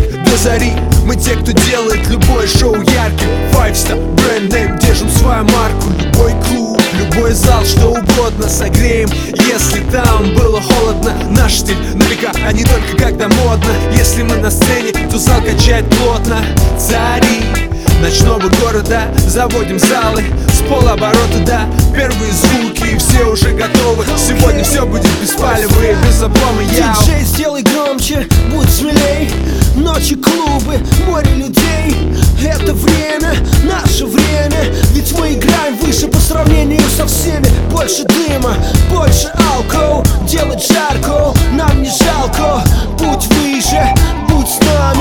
денег до зари. Мы те, кто делает любое шоу ярким. Five Star Brand Name, держим свою марку. Любой клуб, любой зал, что угодно согреем, если там было холодно. Наш стиль на века, а не только когда модно. Если мы на сцене, то зал качает плотно. Цари ночного города, заводим залы с полоборота, да. Первые звуки, и все уже готовы. Сегодня все будет без палева и без облома. Диджей, сделай громче, будь смелей. Ночи, клубы, море людей. Это время, наше время. Ведь мы играем выше по сравнению со всеми. Больше дыма, больше алкоголь. Делать жарко, нам не жалко. Будь выше, будь с нами.